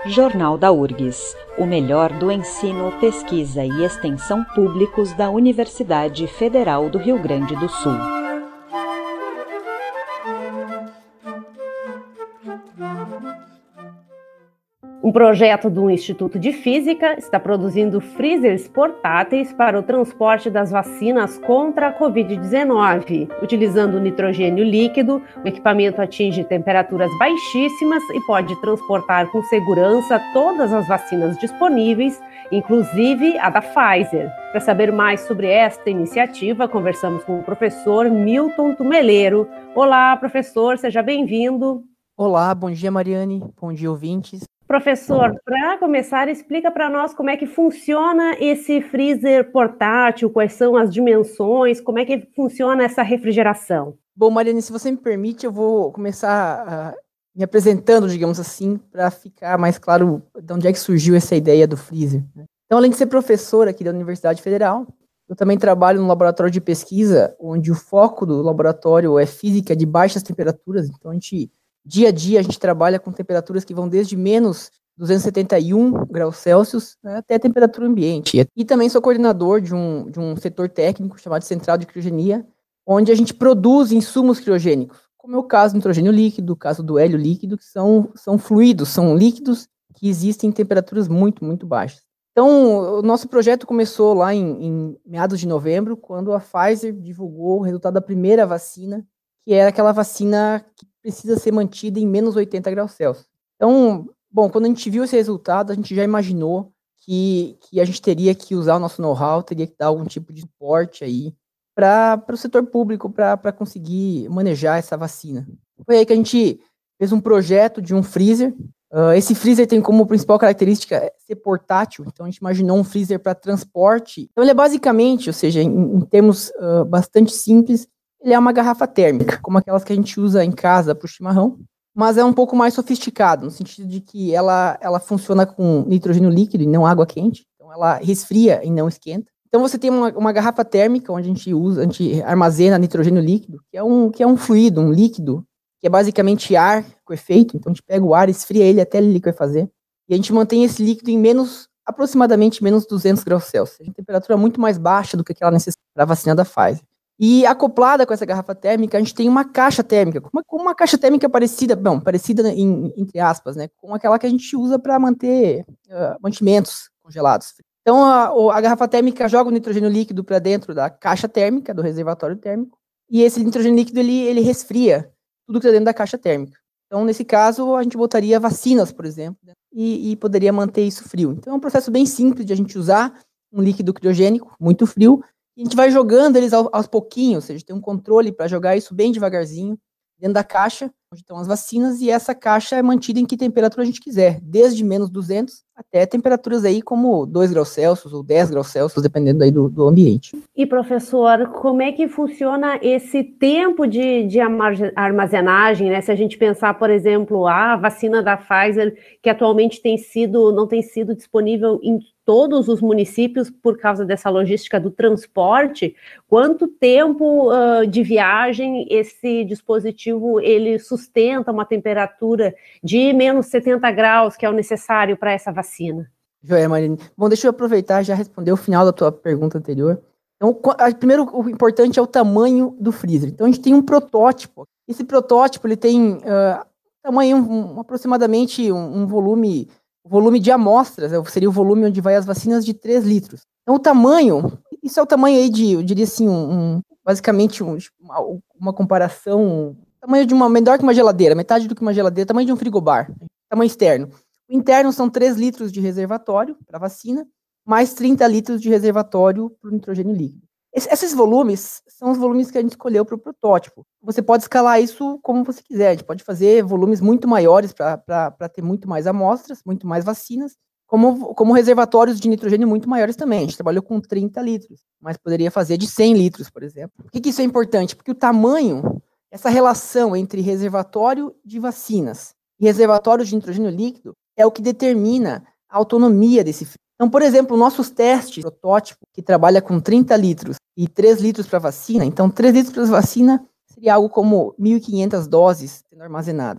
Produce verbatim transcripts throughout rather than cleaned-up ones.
Jornal da U R G S, o melhor do ensino, pesquisa e extensão públicos da Universidade Federal do Rio Grande do Sul. Um projeto do Instituto de Física está produzindo freezers portáteis para o transporte das vacinas contra a covid dezenove. Utilizando nitrogênio líquido, o equipamento atinge temperaturas baixíssimas e pode transportar com segurança todas as vacinas disponíveis, inclusive a da Pfizer. Para saber mais sobre esta iniciativa, conversamos com o professor Milton Tumeleiro. Olá, professor, seja bem-vindo. Olá, bom dia, Mariane, bom dia, ouvintes. Professor, para começar, explica para nós como é que funciona esse freezer portátil, quais são as dimensões, como é que funciona essa refrigeração. Bom, Mariane, se você me permite, eu vou começar uh, me apresentando, digamos assim, para ficar mais claro de onde é que surgiu essa ideia do freezer. Então, além de ser professor aqui da Universidade Federal, eu também trabalho no laboratório de pesquisa, onde o foco do laboratório é física de baixas temperaturas. Então, a gente... Dia a dia a gente trabalha com temperaturas que vão desde menos duzentos e setenta e um graus Celsius, né, até a temperatura ambiente. E também sou coordenador de um, de um setor técnico chamado Central de Criogenia, onde a gente produz insumos criogênicos, como é o caso do nitrogênio líquido, o caso do hélio líquido, que são, são fluidos, são líquidos que existem em temperaturas muito, muito baixas. Então, o nosso projeto começou lá em, em meados de novembro, quando a Pfizer divulgou o resultado da primeira vacina, que era aquela vacina que precisa ser mantida em menos oitenta graus Celsius. Então, bom, quando a gente viu esse resultado, a gente já imaginou que, que a gente teria que usar o nosso know-how, teria que dar algum tipo de suporte aí para o setor público, para conseguir manejar essa vacina. Foi aí que a gente fez um projeto de um freezer. Uh, esse freezer tem como principal característica ser portátil, então a gente imaginou um freezer para transporte. Então ele é basicamente, ou seja, em, em termos uh, bastante simples, ele é uma garrafa térmica, como aquelas que a gente usa em casa para o chimarrão, mas é um pouco mais sofisticado, no sentido de que ela, ela funciona com nitrogênio líquido e não água quente, então ela resfria e não esquenta. Então você tem uma, uma garrafa térmica onde a gente usa, a gente armazena nitrogênio líquido, que é, um, que é um fluido, um líquido, que é basicamente ar com efeito, então a gente pega o ar, esfria ele até ele liquefazer, e a gente mantém esse líquido em menos, aproximadamente menos duzentos graus Celsius, uma temperatura muito mais baixa do que aquela necessária para a vacina da Pfizer. E acoplada com essa garrafa térmica, a gente tem uma caixa térmica, com uma, uma caixa térmica parecida, bom, parecida em, entre aspas, né, com aquela que a gente usa para manter uh, mantimentos congelados. Então, a, a garrafa térmica joga o nitrogênio líquido para dentro da caixa térmica, do reservatório térmico, e esse nitrogênio líquido, ele, ele resfria tudo que está dentro da caixa térmica. Então, nesse caso, a gente botaria vacinas, por exemplo, né, e, e poderia manter isso frio. Então, é um processo bem simples de a gente usar um líquido criogênico muito frio, e a gente vai jogando eles aos, aos pouquinhos, ou seja, tem um controle para jogar isso bem devagarzinho dentro da caixa, onde estão as vacinas, e essa caixa é mantida em que temperatura a gente quiser, desde menos duzentos até temperaturas aí como dois graus Celsius ou dez graus Celsius, dependendo aí do, do ambiente. E, professor, como é que funciona esse tempo de, de armazenagem, né? Se a gente pensar, por exemplo, a vacina da Pfizer, que atualmente tem sido, não tem sido disponível em todos os municípios por causa dessa logística do transporte, quanto tempo uh, de viagem esse dispositivo ele sustenta uma temperatura de menos setenta graus, que é o necessário para essa vacina? Joia, Marine. Bom, deixa eu aproveitar e já responder o final da tua pergunta anterior. Então, primeiro, o importante é o tamanho do freezer. Então, a gente tem um protótipo. Esse protótipo, ele tem uh, tamanho, um, um, aproximadamente um, um volume... O volume de amostras, seria o volume onde vai as vacinas de três litros. Então, o tamanho, isso é o tamanho aí de, eu diria assim, um, um, basicamente um, uma, uma comparação, um tamanho de uma, menor que uma geladeira, metade do que uma geladeira, tamanho de um frigobar, tamanho externo. O interno são três litros de reservatório para vacina, mais trinta litros de reservatório para o nitrogênio líquido. Esse, esses volumes são os volumes que a gente escolheu para o protótipo. Você pode escalar isso como você quiser, a gente pode fazer volumes muito maiores para ter muito mais amostras, muito mais vacinas, como, como reservatórios de nitrogênio muito maiores também. A gente trabalhou com trinta litros, mas poderia fazer de cem litros, por exemplo. Por que, que isso é importante? Porque o tamanho, essa relação entre reservatório de vacinas e reservatório de nitrogênio líquido é o que determina a autonomia desse freezer. Então, por exemplo, nossos testes, protótipo, que trabalha com trinta litros e três litros para vacina, então três litros para vacina seria algo como mil e quinhentas doses sendo armazenado.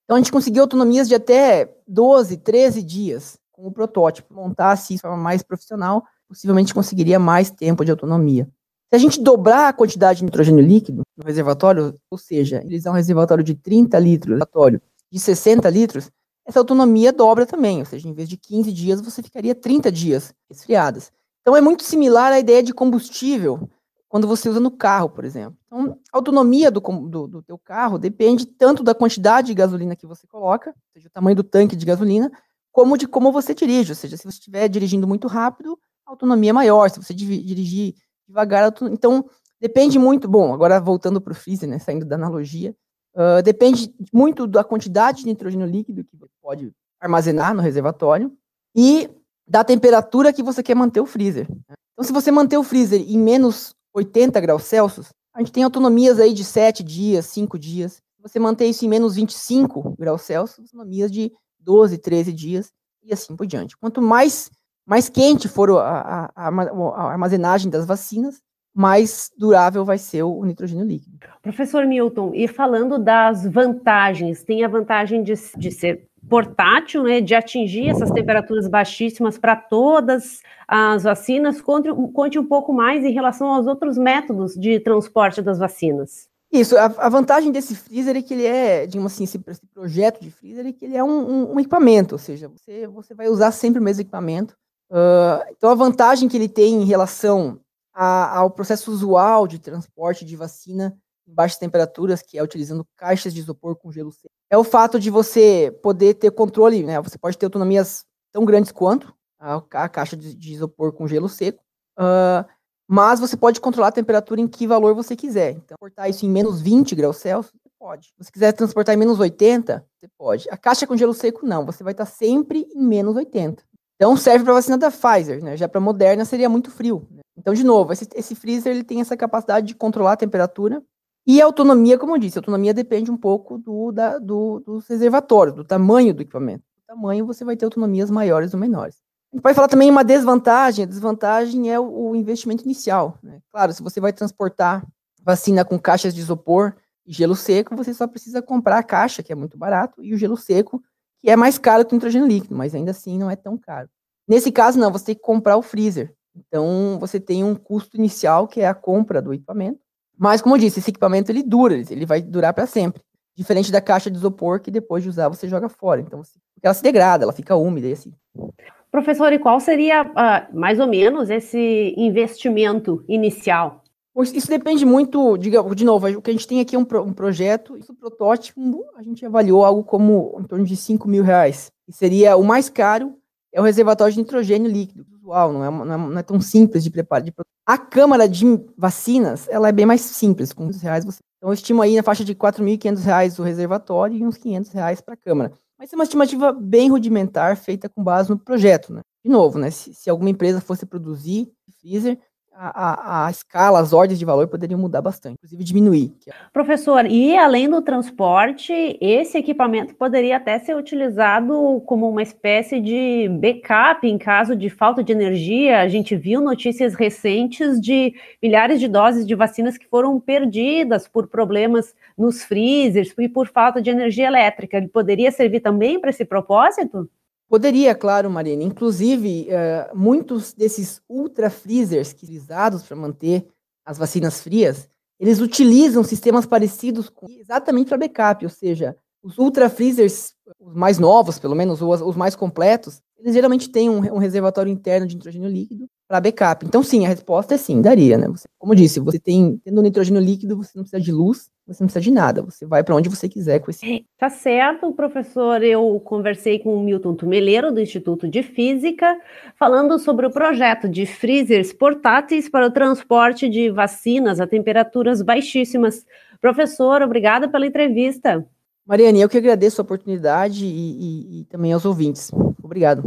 Então a gente conseguiu autonomias de até doze, treze dias com o protótipo. Montasse isso de forma mais profissional, possivelmente conseguiria mais tempo de autonomia. Se a gente dobrar a quantidade de nitrogênio líquido no reservatório, ou seja, utilizar um reservatório de trinta litros, reservatório de sessenta litros, essa autonomia dobra também, ou seja, em vez de quinze dias, você ficaria trinta dias resfriadas. Então é muito similar à ideia de combustível quando você usa no carro, por exemplo. Então, a autonomia do, do, do teu carro depende tanto da quantidade de gasolina que você coloca, ou seja, o tamanho do tanque de gasolina, como de como você dirige. Ou seja, se você estiver dirigindo muito rápido, a autonomia é maior. Se você dirigir devagar, então depende muito. Bom, agora voltando para o freezer, né, saindo da analogia, uh, depende muito da quantidade de nitrogênio líquido que você pode armazenar no reservatório e da temperatura que você quer manter o freezer. Então, se você manter o freezer em menos oitenta graus Celsius, a gente tem autonomias aí de sete dias, cinco dias. Se você manter isso em menos vinte e cinco graus Celsius, autonomias de doze, treze dias e assim por diante. Quanto mais, mais quente for a, a, a armazenagem das vacinas, mais durável vai ser o nitrogênio líquido. Professor Milton, e falando das vantagens, tem a vantagem de, de ser portátil, né, de atingir essas temperaturas baixíssimas para todas as vacinas. Conte, conte um pouco mais em relação aos outros métodos de transporte das vacinas. Isso, a, a vantagem desse freezer é que ele é, digamos assim, esse, esse projeto de freezer é que ele é um, um, um equipamento, ou seja, você, você vai usar sempre o mesmo equipamento. Uh, então a vantagem que ele tem em relação a, ao processo usual de transporte de vacina em baixas temperaturas, que é utilizando caixas de isopor com gelo seco, é o fato de você poder ter controle, né? Você pode ter autonomias tão grandes quanto a, a caixa de, de isopor com gelo seco, uh, mas você pode controlar a temperatura em que valor você quiser. Então, transportar isso em menos vinte graus Celsius, você pode. Se você quiser transportar em menos oitenta, você pode. A caixa com gelo seco, não. Você vai estar sempre em menos oitenta. Então, serve para a vacina da Pfizer, né? Já para a Moderna seria muito frio, né? Então, de novo, esse, esse freezer ele tem essa capacidade de controlar a temperatura. E a autonomia, como eu disse, a autonomia depende um pouco do, da, do, dos reservatórios, do tamanho do equipamento. Do tamanho, você vai ter autonomias maiores ou menores. A gente pode falar também uma desvantagem. A desvantagem é o, o investimento inicial, né? Claro, se você vai transportar vacina com caixas de isopor e gelo seco, você só precisa comprar a caixa, que é muito barato, e o gelo seco, que é mais caro que o nitrogênio líquido, mas ainda assim não é tão caro. Nesse caso, não, você tem que comprar o freezer. Então, você tem um custo inicial, que é a compra do equipamento. Mas, como eu disse, esse equipamento ele dura, ele vai durar para sempre. Diferente da caixa de isopor, que depois de usar você joga fora. Então, você, porque ela se degrada, ela fica úmida e assim. Professor, e qual seria, uh, mais ou menos, esse investimento inicial? Isso depende muito, de, de novo, o que a gente tem aqui é um, pro, um projeto, isso protótipo, a gente avaliou algo como em torno de cinco mil reais. E seria o mais caro, é o reservatório de nitrogênio líquido, usual, não é, não é, não é tão simples de preparar. De, a câmara de vacinas, ela é bem mais simples, com quinhentos reais você... Então eu estimo aí na faixa de quatro mil e quinhentos reais o reservatório e uns quinhentos reais para a câmara. Mas é uma estimativa bem rudimentar, feita com base no projeto, né? De novo, né? Se, se alguma empresa fosse produzir freezer, a, a, a escala, as ordens de valor poderiam mudar bastante, inclusive diminuir. Professor, e além do transporte, esse equipamento poderia até ser utilizado como uma espécie de backup em caso de falta de energia. A gente viu notícias recentes de milhares de doses de vacinas que foram perdidas por problemas nos freezers e por falta de energia elétrica. Ele poderia servir também para esse propósito? Poderia, claro, Mariana. Inclusive, uh, muitos desses ultra freezers utilizados para manter as vacinas frias, eles utilizam sistemas parecidos com, exatamente para backup, ou seja, os ultra freezers, os mais novos, pelo menos, ou os mais completos, eles geralmente têm um, um reservatório interno de nitrogênio líquido para backup. Então, sim, a resposta é sim, daria, né? Você, como disse, você tem, tendo nitrogênio líquido, você não precisa de luz, você não precisa de nada, você vai para onde você quiser com esse. Tá certo, professor. Eu conversei com o Milton Tumeleiro, do Instituto de Física, falando sobre o projeto de freezers portáteis para o transporte de vacinas a temperaturas baixíssimas. Professor, obrigada pela entrevista. Mariane, eu que agradeço a oportunidade e, e, e também aos ouvintes. Obrigado.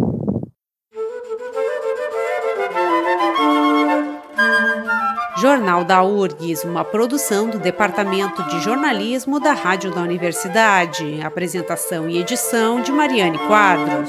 Jornal da U R G S, uma produção do Departamento de Jornalismo da Rádio da Universidade. Apresentação e edição de Mariane Quadros.